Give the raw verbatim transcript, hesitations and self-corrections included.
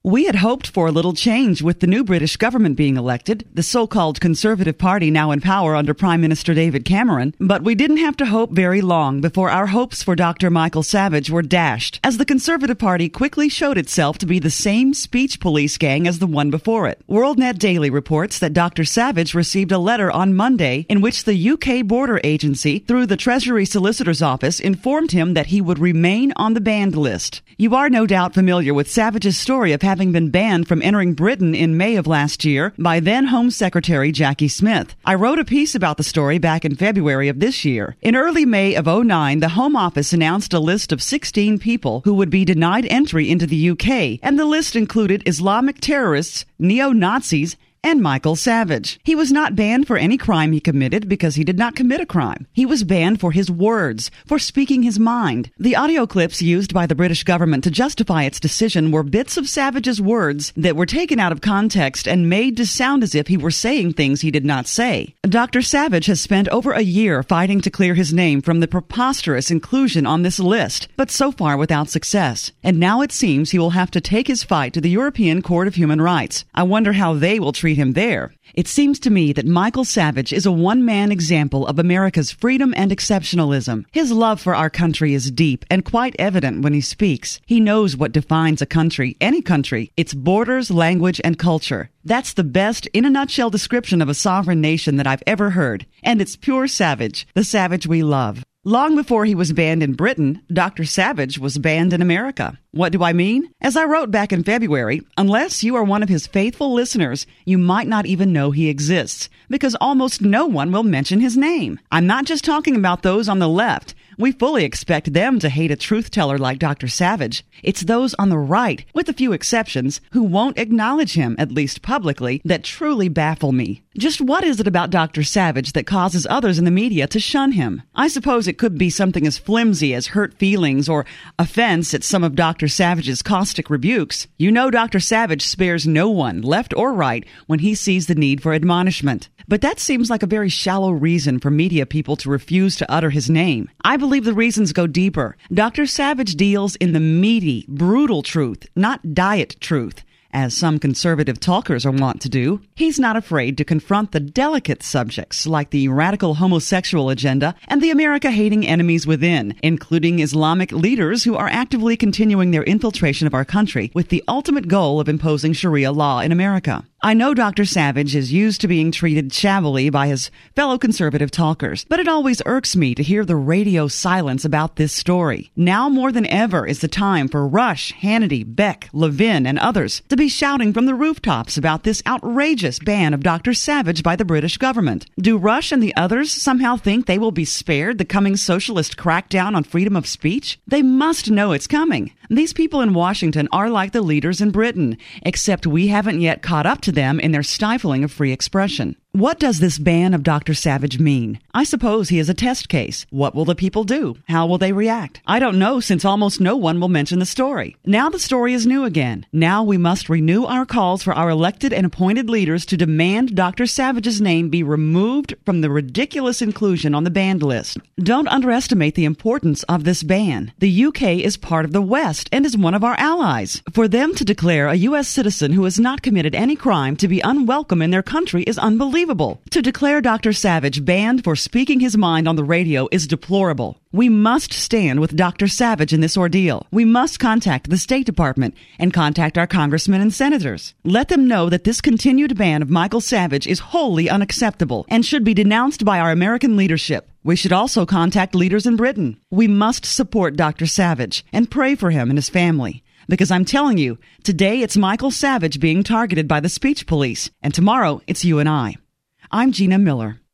We had hoped for a little change with the new British government being elected, the so-called Conservative Party now in power under Prime Minister David Cameron, but we didn't have to hope very long before our hopes for Doctor Michael Savage were dashed, as the Conservative Party quickly showed itself to be the same speech police gang as the one before it. WorldNet Daily reports that Doctor Savage received a letter on Monday in which the U K border agency, through the Treasury Solicitor's Office, informed him that he would remain on the banned list. You are no doubt familiar with Savage's story of having been banned from entering Britain in May of last year by then Home Secretary Jackie Smith. I wrote a piece about the story back in February of this year. In early May of oh nine, the Home Office announced a list of sixteen people who would be denied entry into the U K, and the list included Islamic terrorists, neo-Nazis, and Michael Savage. He was not banned for any crime he committed because he did not commit a crime. He was banned for his words, for speaking his mind. The audio clips used by the British government to justify its decision were bits of Savage's words that were taken out of context and made to sound as if he were saying things he did not say. Doctor Savage has spent over a year fighting to clear his name from the preposterous inclusion on this list, but so far without success. And now it seems he will have to take his fight to the European Court of Human Rights. I wonder how they will treat him there. It seems to me that Michael Savage is a one-man example of America's freedom and exceptionalism. His love for our country is deep and quite evident when he speaks. He knows what defines a country, any country, its borders, language, and culture. That's the best, in a nutshell, description of a sovereign nation that I've ever heard. And it's pure Savage, the Savage we love. Long before he was banned in Britain, Doctor Savage was banned in America. What do I mean? As I wrote back in February, unless you are one of his faithful listeners, you might not even know he exists, because almost no one will mention his name. I'm not just talking about those on the left. We fully expect them to hate a truth-teller like Doctor Savage. It's those on the right, with a few exceptions, who won't acknowledge him, at least publicly, that truly baffle me. Just what is it about Doctor Savage that causes others in the media to shun him? I suppose it could be something as flimsy as hurt feelings or offense at some of Doctor Savage's caustic rebukes. You know Doctor Savage spares no one, left or right, when he sees the need for admonishment. But that seems like a very shallow reason for media people to refuse to utter his name. I believe the reasons go deeper. Doctor Savage deals in the meaty, brutal truth, not diet truth, as some conservative talkers are wont to do. He's not afraid to confront the delicate subjects like the radical homosexual agenda and the America-hating enemies within, including Islamic leaders who are actively continuing their infiltration of our country with the ultimate goal of imposing Sharia law in America. I know Doctor Savage is used to being treated shabbily by his fellow conservative talkers, but it always irks me to hear the radio silence about this story. Now more than ever is the time for Rush, Hannity, Beck, Levin, and others to be shouting from the rooftops about this outrageous ban of Doctor Savage by the British government. Do Rush and the others somehow think they will be spared the coming socialist crackdown on freedom of speech? They must know it's coming. These people in Washington are like the leaders in Britain, except we haven't yet caught up to them in their stifling of free expression. What does this ban of Doctor Savage mean? I suppose he is a test case. What will the people do? How will they react? I don't know, since almost no one will mention the story. Now the story is new again. Now we must renew our calls for our elected and appointed leaders to demand Doctor Savage's name be removed from the ridiculous inclusion on the banned list. Don't underestimate the importance of this ban. The U K is part of the West and is one of our allies. For them to declare a U S citizen who has not committed any crime to be unwelcome in their country is unbelievable. To declare Doctor Savage banned for speaking his mind on the radio is deplorable. We must stand with Doctor Savage in this ordeal. We must contact the State Department and contact our congressmen and senators. Let them know that this continued ban of Michael Savage is wholly unacceptable and should be denounced by our American leadership. We should also contact leaders in Britain. We must support Doctor Savage and pray for him and his family. Because I'm telling you, today it's Michael Savage being targeted by the speech police, and tomorrow it's you and I. I'm Gina Miller.